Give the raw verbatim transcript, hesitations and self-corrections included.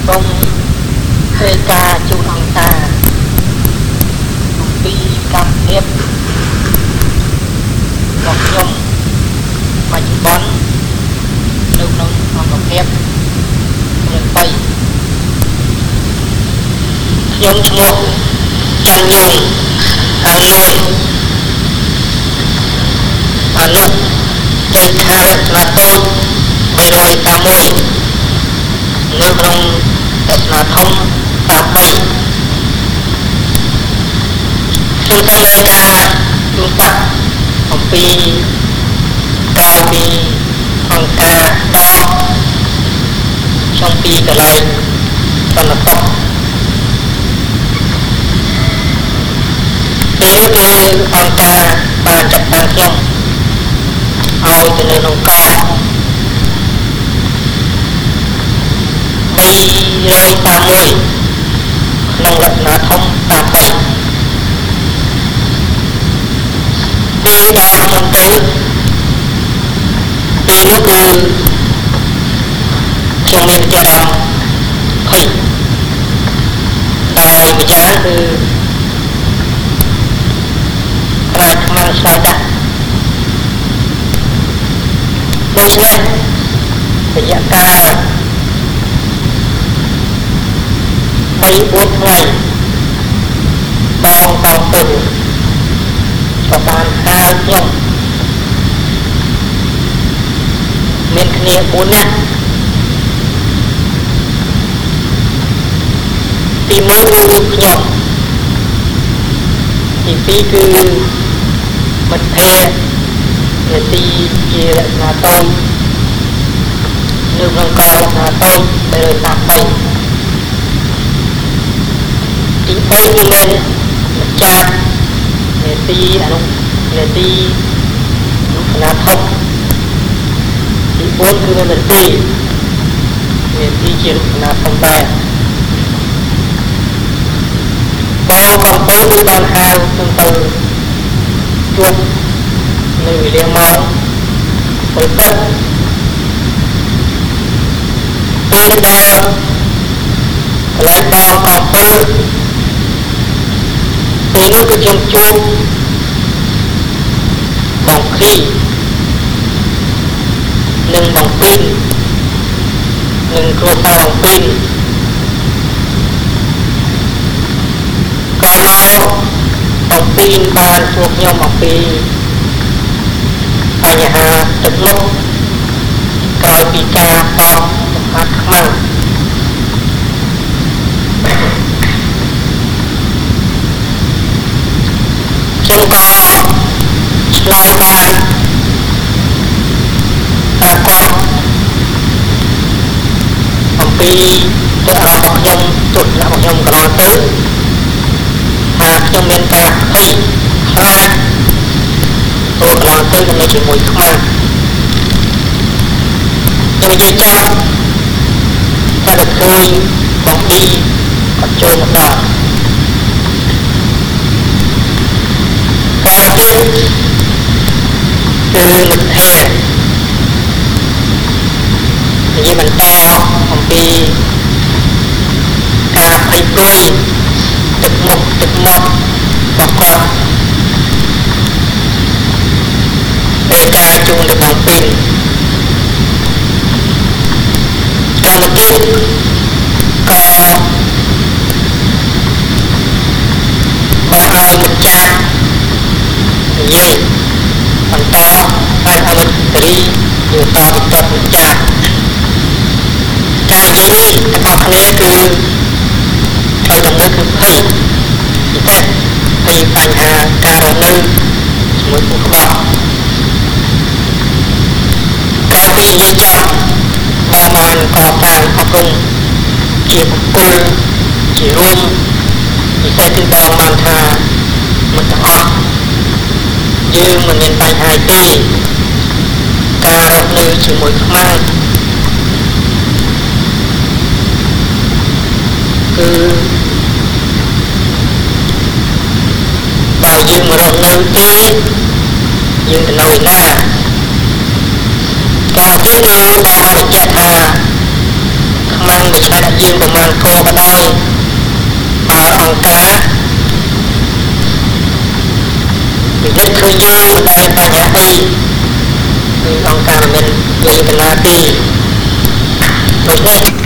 សូមធ្វើការជូនអង្គការអំពីកម្មភាពរបស់ខ្ញុំបច្ចុប្បន្ននៅក្នុងអង្គភាពមានបីខ្ញុំឈ្មោះច័ន្ទយងហើយមួយអនុចេខារស្នាតូចបីរយសាមួយនៅក្នុងទស្សនាធំសាបីខ្ញុំទៅលើការទូសាក់អំពីក្រោយពីអង្គការដកខ្ញុំពីកន្លែងសន្តិសុខពេលនោះគឺអង្គការបានចាត់តាំងខ្ញុំឲ្យទៅនៅក្នុងកោបីរយសាមួយក្នុងលក្ខណៈធំសាបីពេលដែលខ្ញុំទៅពេលនោះគឺខ្ញុំមានអារម្មណ៍ភ័យដោយម្យ៉ាងគឺប្រាជ្ញខ្មាំងឆ្លើយដាក់ដូច្នេះរយៈកាលបីបួនថ្ងៃបងបងពុទ្ធក៏បានហៅខ្ញុំមានគ្នាបួននាក់ទីមួយគឺខ្ញុំទីពីរគឺមិត្តភ័ក្តិនាទីជាលក្ខណៈតូចនៅក្នុងកោលក្ខណៈតូចបីរយសាបីទីបីគឺមានម្ចាស់នាទីអនុនាទីលក្ខណៈធំទីបួនគឺមាននាទីនាទីជាលក្ខណៈធំដែរបងបងប្អូនគឺបានហៅខ្ញុំទៅជួបនៅវេលាម៉ោងពេលព្រឹកពេលដែលកន្លែងបងបងប្អូនពេលនោះគឺខ្ញុំជួបបងភីនិងបងពីននិងគ្រួសារបងពីនក្រោយមកបងពីនបានជួបខ្ញុំអំពីបញ្ហាទឹកនោះក្រោយពីការតបសម្បត្តិខ្មាំងខ្ញុំក៏ឆ្លើយបានថាគាត់អំពីទឹកអារម្មណ៍ខ្ញុំទុកដាក់របស់ខ្ញុំកន្លងទៅថាខ្ញុំមានការភ័យខ្លាចទៅកន្លងទៅនៅជាមួយខ្មាំងខ្ញុំនិយាយចោលតែឃើញបងពីគាត់ចូលមកដល់ក្រោយទៀតគឺមិត្តភ័ក្តិនិយាយបន្តអំពីការភ័យព្រួយទឹកមុខទឹកមាត់របស់គាត់ពេលការជួងទៅបងពីនកម្មវិធីក៏មកឲ្យម្ចាស់និយាយបន្តហើយអនុត្តរីយល់តពីតបម្ចាស់ការនិយាយនេះទាំងអស់គ្នាគឺហើយដល់មួយគឺភ័យពិសេសពីបញ្ហាការរស់នៅជាមួយពួកក្បត់ក្រោយពីនិយាយចប់បងបានកសាងអប់រំជាបុគ្គលជារួមពិសេសគឺបងបានថាមិត្តទាំងអស់យើងមិនមានបញ្ហាទេការរស់នៅជាមួយខ្មាំងគឺបើយើងមករស់នៅទេយើងទៅនៅណាក៏ទៀតគឺបងបានបញ្ជាក់ថាខ្មាំងមិនឆ្លៃដាក់យើងប្រមាណកក៏ដោយបើអង្គការនិយាយឃើញយើងដែលបញ្ហាអីគឺអង្គការមិនមានយល់កណាទេដូច្នេះ